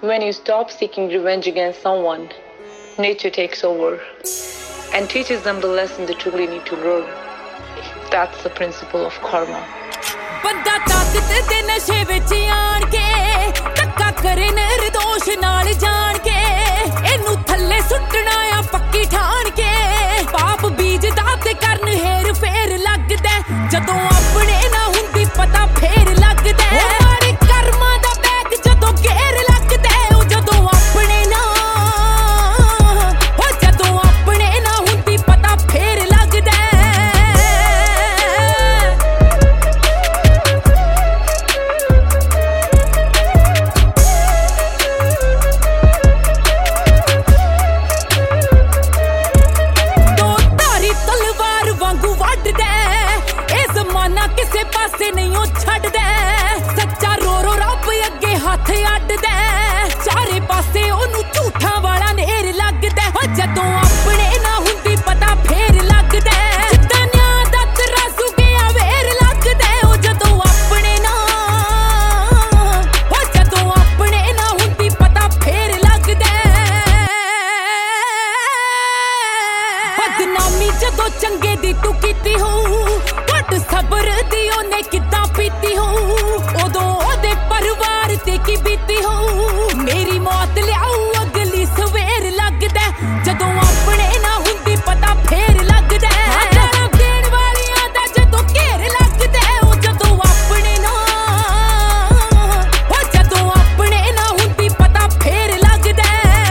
When you stop seeking revenge against someone, nature takes over and teaches them the lesson they truly need to learn. That's the principle of karma. ਬੰਦਾ ਤਾਕਤ ਦੇ ਨਸ਼ੇ ਵਿੱਚ ਆਣ ਕੇ ਧੱਕਾ ਕਰੇ ਨਿਰਦੋਸ਼ ਨਾਲ ਜਾਣ ਕੇ ਇਹਨੂੰ ਥੱਲੇ ਸੁੱਟਣਾ ਆ ਪੱਕੀ ਠਾਣ ਕੇ ਪਾਪ ਬੀਜਦਾ ਤੇ ਕਰਨ ਹੇਰ ਫੇਰ ਲੱਗਦਾ ਜਦੋਂ ਆਪਣੇ ਨਾ ਹੁੰਦੀ ਪਤਾ ਫੇਰ ਲੱਗਦਾ ਮਾੜੇ ਕਰਮਾਂ ਦਾ ਬੈਗ ਜਦੋਂ ਘੇਰ ਲੱਗਦਾ ਉਹ ਜਦੋਂ ਆਪਣੇ ਨਾ ਉਹ ਜਦੋਂ ਆਪਣੇ ਨਾ ਹੁੰਦੀ ਪਤਾ ਫੇਰ ਲੱਗਦਾ ਕਿਸੇ ਪਾਸੇ ਨਹੀਂ ਉਹ ਛੱਡਦਾ ਸੱਚਾ ਰੋ ਰੋ ਰੱਬ ਅੱਗੇ ਹੱਥ ਅੱਡਦਾ ਚਾਰੇ ਪਾਸੇ ਉਹਨੂੰ ਝੂਠਾਂ ਵਾਲਾ ਨੇਰ ਲੱਗਦਾ ਹੋ ਜਦੋਂ ਆਪਣੇ ਨਾ ਹੁੰਦੀ ਪਤਾ ਫੇਰ ਲੱਗਦਾ ਜਿੱਦਾਂ ਨਿਆਂ ਦਾ ਤਰਾਸੂ ਗਿਆ ਵੇਰ ਲੱਗਦਾ ਉਹ ਜਦੋਂ ਆਪਣੇ ਨਾ ਹੋ ਜਦੋਂ ਆਪਣੇ ਨਾ ਹੁੰਦੀ ਪਤਾ ਫੇਰ ਲੱਗਦਾ ਬਦਨਾਮੀ ਜਦੋਂ ਚੰਗੇ ਦੀ ਤੂੰ ਕੀਤੀ ਹੋਊ ਸਬਰ ਦੀ ਉਹਨੇ ਕਿੱਦਾਂ ਪੀਤੀ ਹੋ ਉਦੋਂ ਉਹਦੇ ਪਰਿਵਾਰ ਤੇ ਕੀ ਬੀਤੀ ਹੋ ਮੇਰੀ ਮੌਤ ਲਿਆਊ ਅਗਲੀ ਸਵੇਰ ਲੱਗਦਾ ਜਦੋਂ ਆਪਣੇ ਨਾ ਹੁੰਦੀ ਪਤਾ ਫੇਰ ਲੱਗਦਾ ਗਾਲਾਂ ਦੇਣ ਵਾਲਿਆਂ ਦਾ ਜਦੋਂ ਘੇਰ ਲੱਗਦਾ ਉਹ ਜਦੋਂ ਆਪਣੇ ਨਾ ਉਹ ਜਦੋਂ ਆਪਣੇ ਨਾ ਹੁੰਦੀ ਪਤਾ ਫੇਰ ਲੱਗਦਾ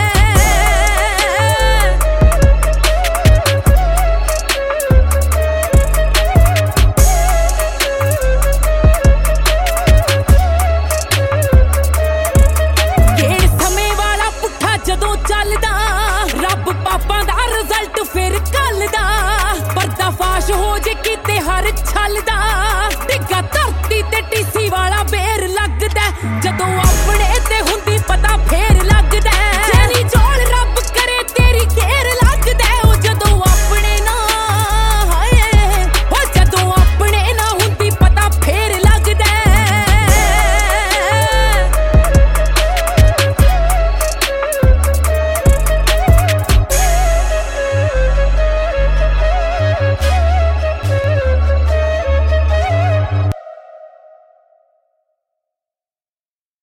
ਜਦੋਂ ਚੱਲਦਾ ਰੱਬ ਪਾਪਾਂ ਦਾ ਰਿਜ਼ਲਟ ਫਿਰ ਕੱਲਦਾ ਪਰਦਾਫਾਸ਼ ਹੋ ਜੇ ਕਿਤੇ ਹਰ ਛਲਦਾ ਡਿੱਗਾ ਧਰਤੀ ਤੇ ਟੀਸੀ ਵਾਲਾ ਬੇਰ ਲੱਗਦਾ ਜਦੋਂ